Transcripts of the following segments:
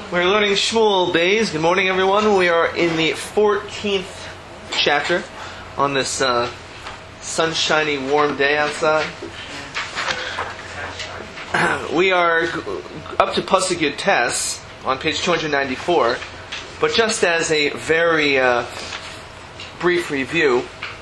We're learning Shmuel Beis. Good morning, everyone. We are in the 14th chapter on this sunshiny, warm day outside. We are up to Pasuk Yud Tes on page 294, but just as a very brief review,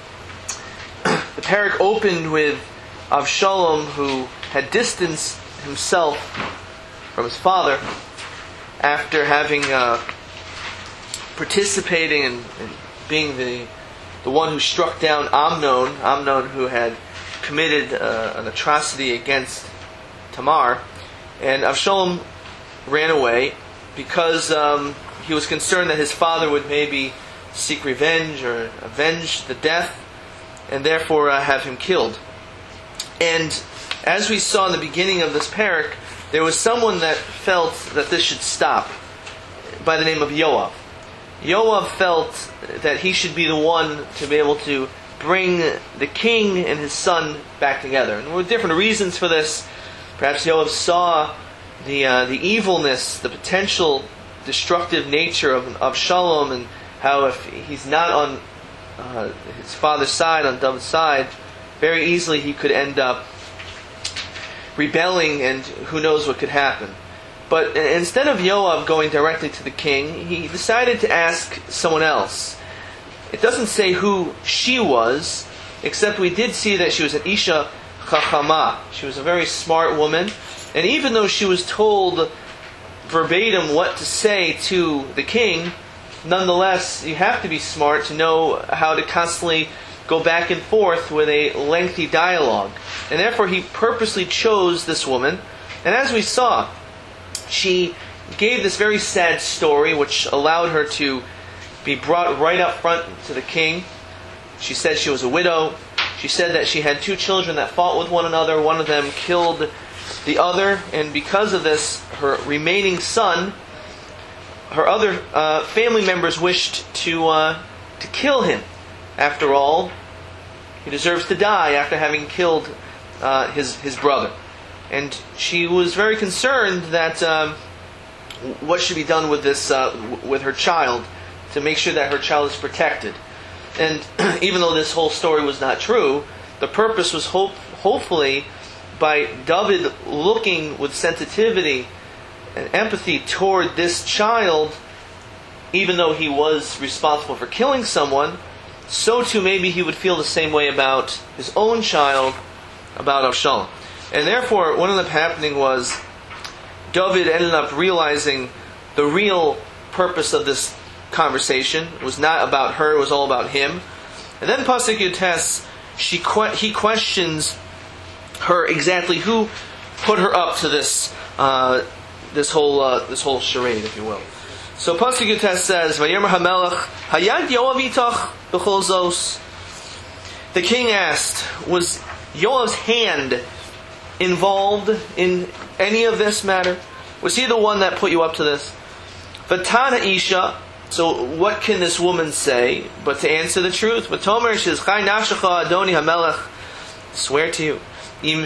the parak opened with Avshalom, who had distanced himself from his father after having participating and being the one who struck down Amnon, who had committed an atrocity against Tamar. And Avshalom ran away because he was concerned that his father would maybe seek revenge or avenge the death, and therefore have him killed. And as we saw in the beginning of this parak, there was someone that felt that this should stop, by the name of Yoav. Yoav felt that he should be the one to be able to bring the king and his son back together. And there were different reasons for this. Perhaps Yoav saw the evilness, the potential destructive nature of Avshalom, and how if he's not on his father's side, on David's side, very easily he could end up rebelling, and who knows what could happen. But instead of Yoav going directly to the king, he decided to ask someone else. It doesn't say who she was, except we did see that she was an Isha Chachama. She was a very smart woman, and even though she was told verbatim what to say to the king, nonetheless, you have to be smart to know how to constantly go back and forth with a lengthy dialogue. And therefore he purposely chose this woman. And as we saw, she gave this very sad story, which allowed her to be brought right up front to the king. She said she was a widow. She said that she had two children that fought with one another. One of them killed the other. And because of this, her remaining son, her other family members wished to kill him. After all, he deserves to die after having killed his brother. And she was very concerned that what should be done with this with her child, to make sure that her child is protected. And even though this whole story was not true, the purpose was hopefully by David looking with sensitivity and empathy toward this child, even though he was responsible for killing someone, so too maybe he would feel the same way about his own child, about Avshalom. And therefore, what ended up happening was David ended up realizing the real purpose of this conversation was not about her, it was all about him. And then Pasuk Yud Tes, he questions her exactly who put her up to this whole charade, if you will. So Pasuk Yud Tes says, "Vayomer HaMelech Hayad Yoav itach b'chol zos." The king asked, "Was Yoav's hand involved in any of this matter? Was he the one that put you up to this?" Vatana Isha. So what can this woman say but to answer the truth? Vatomer Shiz Chai Nafshecha Adoni HaMelech. Swear to you, Im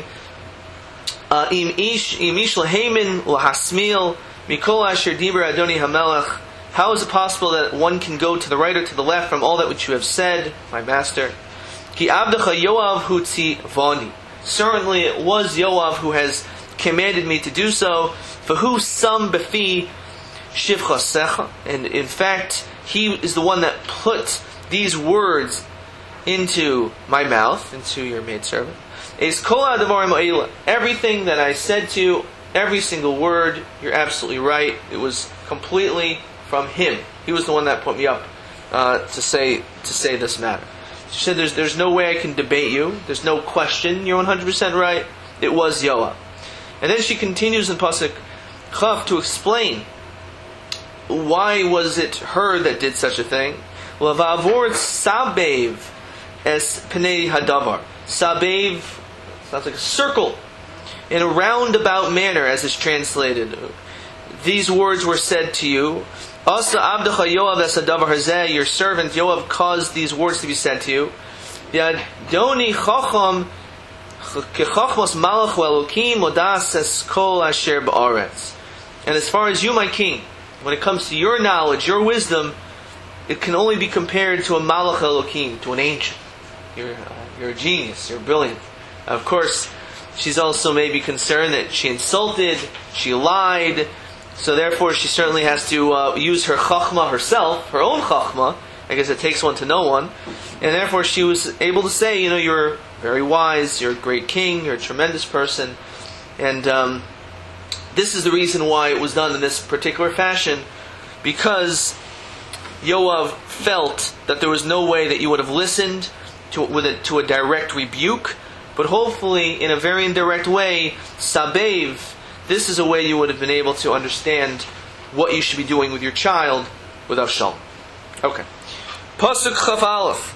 ish laheimin lahasmil mikol asher diber Adoni HaMelech. How is it possible that one can go to the right or to the left from all that which you have said, my master? Ki abdecha Yoav hutzi voni. Certainly it was Yoav who has commanded me to do so. For who some befi shivchasecha. And in fact, he is the one that put these words into my mouth, into your maidservant. Es kol ha'davarim ha'ela. Everything that I said to you, every single word, you're absolutely right. It was completely from him. He was the one that put me up to say this matter. She said, there's no way I can debate you. There's no question. You're 100% right. It was Yoav. And then she continues in Pasuk Chav to explain why was it her that did such a thing. L'va'avor sabev es pnei hadavar. Sabev sounds like a circle in a roundabout manner, as is translated. These words were said to you. Asa abdecha Yoav es hadavar hazeh. Your servant Yoav caused these words to be said to you. Yadoni chacham kechachmos malach elokim odas es kol asher ba'aretz. And as far as you, my king, when it comes to your knowledge, your wisdom, it can only be compared to a Malach Elokim, to an angel. You're a genius, you're brilliant. Of course, she's also maybe concerned that she insulted, she lied, so therefore she certainly has to use her chachma herself, her own chachma. I guess it takes one to know one. And therefore she was able to say, you're very wise, you're a great king, you're a tremendous person. And this is the reason why it was done in this particular fashion, because Yoav felt that there was no way that you would have listened to a direct rebuke, but hopefully in a very indirect way, sabev, this is a way you would have been able to understand what you should be doing with your child with Avshalom. Okay. Pasuk Chaf Aleph.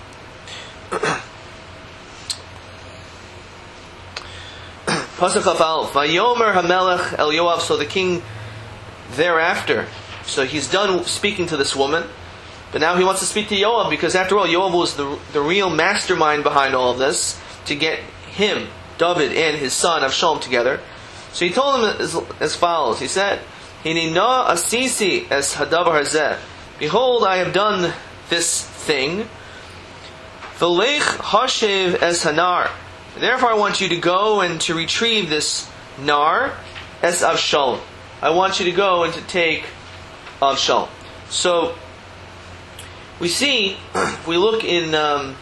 Pasuk Chaf Aleph. Vayomer HaMelech El Yoav. So the king thereafter, so he's done speaking to this woman, but now he wants to speak to Yoav, because after all, Yoav was the real mastermind behind all of this, to get him, David, and his son Avshalom together. So he told him as follows. He said, Hini na asisi es hadavar hazeh. Behold, I have done this thing. V'lech hashev es hanar. Therefore I want you to go and to retrieve this nar es Avshalom. I want you to go and to take Avshalom. So we see, if we look in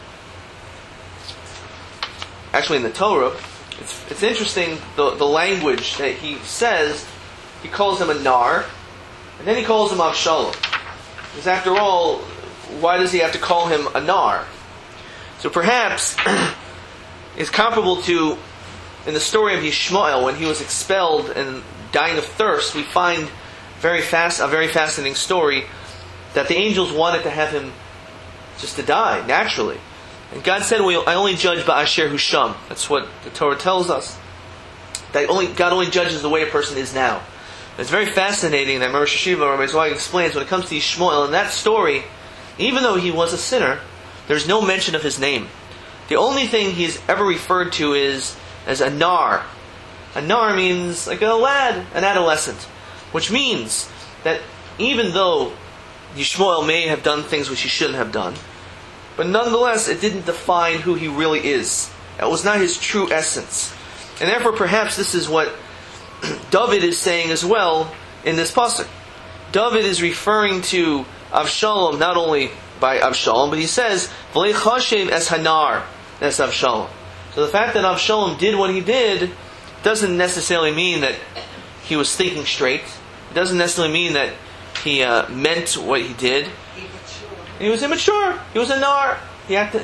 actually in the Torah, it's interesting the language that he says. He calls him a nar, and then he calls him Avshalom. Because after all, why does he have to call him a nar? So perhaps it's comparable to in the story of Yishmael, when he was expelled and dying of thirst. We find a very fascinating story that the angels wanted to have him just to die naturally. And God said, I only judge ba'asher husham. That's what the Torah tells us. That God only judges the way a person is now. And it's very fascinating that Rosh Hashiva, Rabbi Zweig, explains when it comes to Yishmael, in that story, even though he was a sinner, there's no mention of his name. The only thing he's ever referred to is as a nar. A nar means like a lad, an adolescent. Which means that even though Yishmael may have done things which he shouldn't have done, but nonetheless, it didn't define who he really is. That was not his true essence. And therefore, perhaps this is what David is saying as well in this pasuk. David is referring to Avshalom not only by Avshalom, but he says, V'lech hashev es hanar es Avshalom. So the fact that Avshalom did what he did doesn't necessarily mean that he was thinking straight. It doesn't necessarily mean that he meant what he did. He was immature. He was a nar. He acted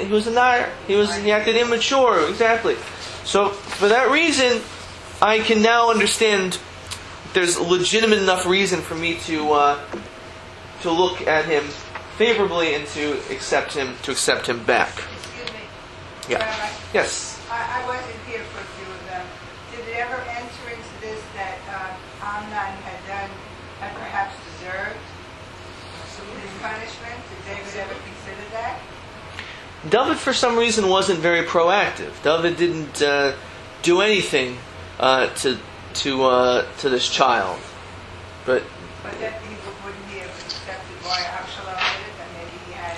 immature. Exactly. So for that reason, I can now understand. There's a legitimate enough reason for me to look at him favorably and to accept him back. Excuse me. Yeah. Rabbi, Yes. I wasn't here for a few of them. Did it ever enter into this that Amnon had perhaps deserved his punishment? Did David ever consider that? David, for some reason, wasn't very proactive. David didn't do anything to this child, but that wouldn't he have accepted why Absalom did it? That maybe he had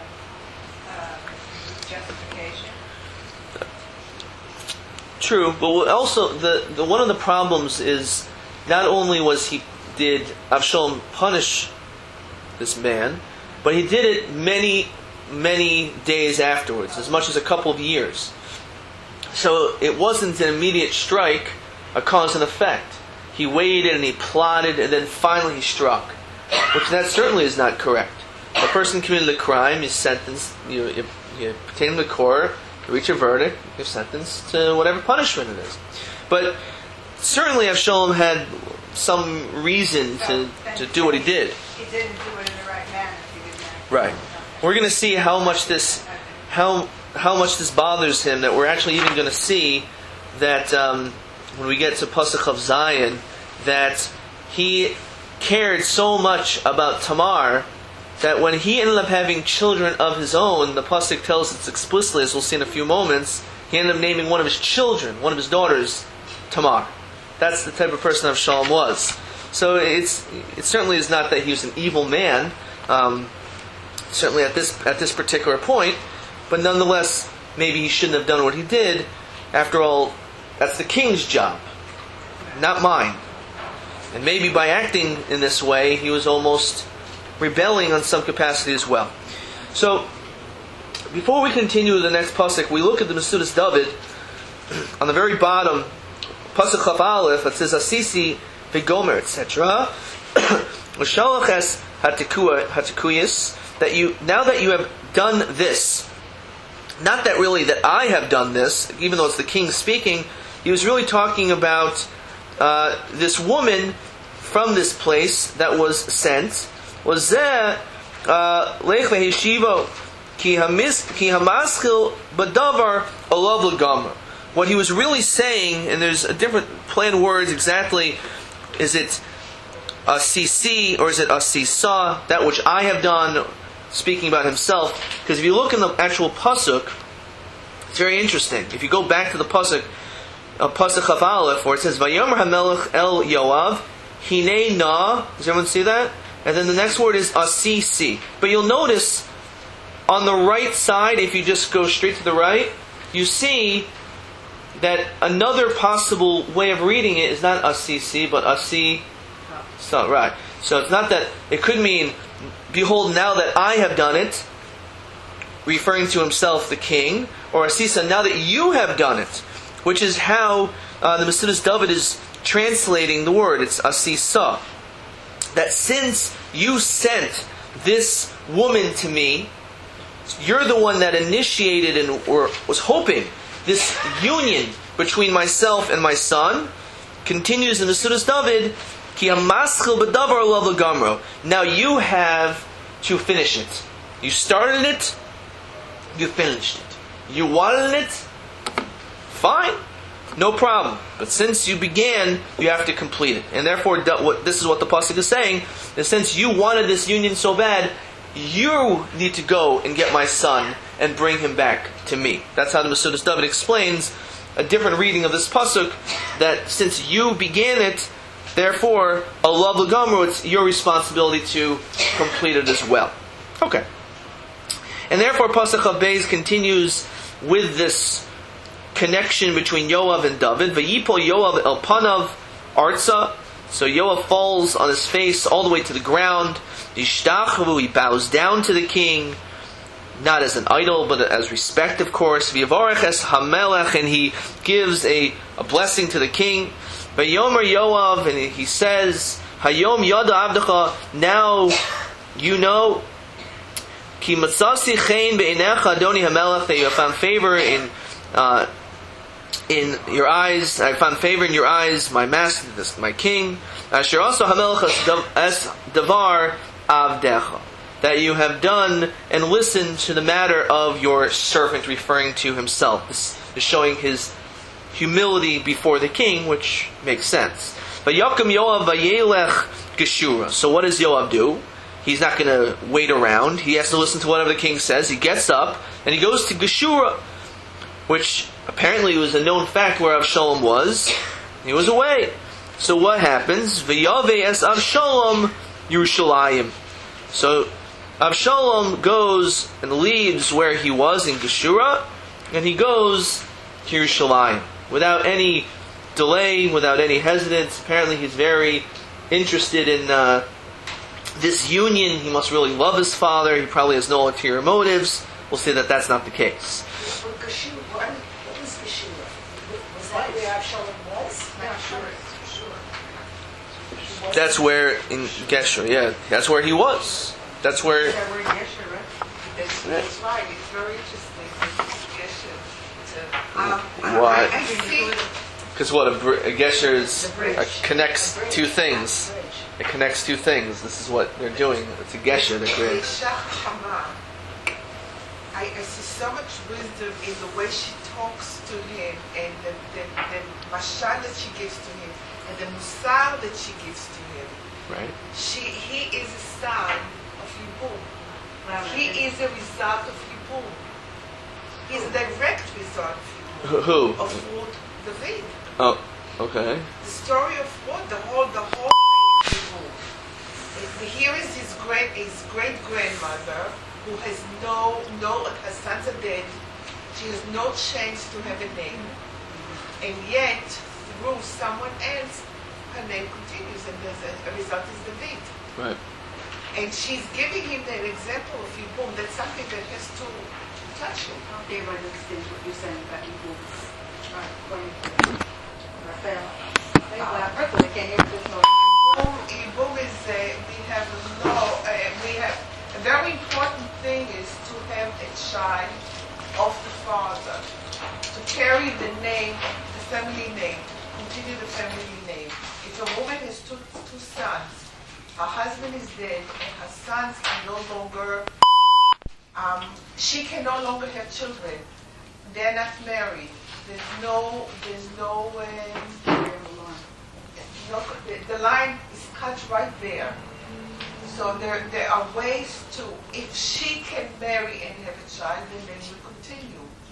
a justification. True. But also, the one of the problems is not only did Avshalom punish this man, but he did it many days afterwards, as much as a couple of years. So it wasn't an immediate strike, a cause and effect. He waited and he plotted, and then finally he struck, which that certainly is not correct. A person committed a crime, you're sentenced, you take him to court, you reach a verdict, you're sentenced to whatever punishment it is. But certainly Avshalom had some reason to do what he did. He didn't do it in the right manner. He didn't act. Right. We're going to see how much this bothers him, that we're actually even going to see that when we get to Pasuk of Zion, that he cared so much about Tamar that when he ended up having children of his own, the Pasuk tells us explicitly, as we'll see in a few moments, he ended up naming one of his children, one of his daughters, Tamar. That's the type of person Avshalom was. So it certainly is not that he was an evil man, certainly at this particular point, but nonetheless, maybe he shouldn't have done what he did. After all, that's the king's job, not mine. And maybe by acting in this way, he was almost rebelling on some capacity as well. So, before we continue with the next pasuk, we look at the Mesudas David. On the very bottom, pasuk Chaf Aleph, it says Asisi v'gomer, etc. L'shalach es hatikuyis, that you, now that you have done this, not that really that I have done this, even though it's the king speaking, he was really talking about this woman from this place that was sent. Was there lech v'heshivo ki hamaschil b'davar alav l'gamer. What he was really saying, and there's a different planned words exactly, is it asisi or is it asisa, that which I have done, speaking about himself. Because if you look in the actual pasuk, it's very interesting. If you go back to the pasuk, pasuk Chaf Aleph, where it says Vayomer HaMelech El Yoav Hinei Na. Does everyone see that? And then the next word is asisi. But you'll notice on the right side, if you just go straight to the right, you see that another possible way of reading it is not asisi, but asi. So, right. So it's not that, it could mean, behold, now that I have done it, referring to himself, the king, or asisa, now that you have done it, which is how the Mesudas David is translating the word. It's asisa. That since you sent this woman to me, you're the one that initiated and or was hoping this union between myself and my son. Continues in Mesudas David, ki hamaschil b'davar alav l'gamro. Now you have to finish it. You started it, you finished it. You wanted it, fine, no problem. But since you began, you have to complete it. And therefore, this is what the pasuk is saying, that since you wanted this union so bad, you need to go and get my son and bring him back to me. That's how the Mesudas David explains a different reading of this pasuk, that since you began it, therefore, alav l'gamro, it's your responsibility to complete it as well. Okay. And therefore, pasuk Chaf Beis continues with this connection between Yoav and David. V'yipol Yoav el panav arza. So Yoav falls on his face all the way to the ground. Yishtachavu, he bows down to the king, not as an idol, but as respect, of course. V'yavarech es hamelech, and he gives a blessing to the king. V'yomer Yoav, and he says, Hayom yada avdecha, now you know, ki matzasi chen be'inecha adoni hamelech, that you have found favor in your eyes. I found favor in your eyes, my master, my king. Asher also hamelech es davar avdecha, that you have done and listened to the matter of your servant, referring to himself. This is showing his humility before the king, which makes sense. But Yakum Yoav vayelech Geshura. So what does Yoav do? He's not going to wait around. He has to listen to whatever the king says. He gets up and he goes to Geshura, which apparently was a known fact where Avshalom was. He was away. So what happens? V'yaveh es Avshalom Yerushalayim. So Avshalom goes and leaves where he was in Geshura, and he goes to Yerushalayim without any delay, without any hesitance. Apparently he's very interested in this union. He must really love his father. He probably has no ulterior motives. We'll say that that's not the case. What was Geshura? Was that where Avshalom was? Not sure. That's where in Geshur, yeah, that's where he was. That's where. Yeah, we're in Gesher, right? That's right. It's very interesting. Why? I see. Because what a Gesher is connects two things. It connects two things. This is what they're doing. It's a Gesher that creates. I see so much wisdom in the way she talks to him, and the mashal that she gives to him, and the musar that she gives to him. Right. He is a son of Yibum. He is a result of Yibum. He is a direct result of Yibum. Who? Of Ruth David. Oh, okay. The story of Ruth, the whole thing who has her sons are dead, she has no chance to have a name. And yet, through someone else, her name continues, and a result is David. Right. And she's giving him that example of Yibum. That's something that has to touch him. Dave, I understand what you're saying about Yibum. According to Raphael. First of all, I can't hear this noise. Yibum is, we have a very important thing is to have a child of the father, to carry the name, the family name, continue the family name. If a woman has two sons, her husband is dead, and her sons are no longer, she can no longer have children. They're not married. The line is cut right there. So there are ways to, if she can marry and have a child, then they will continue.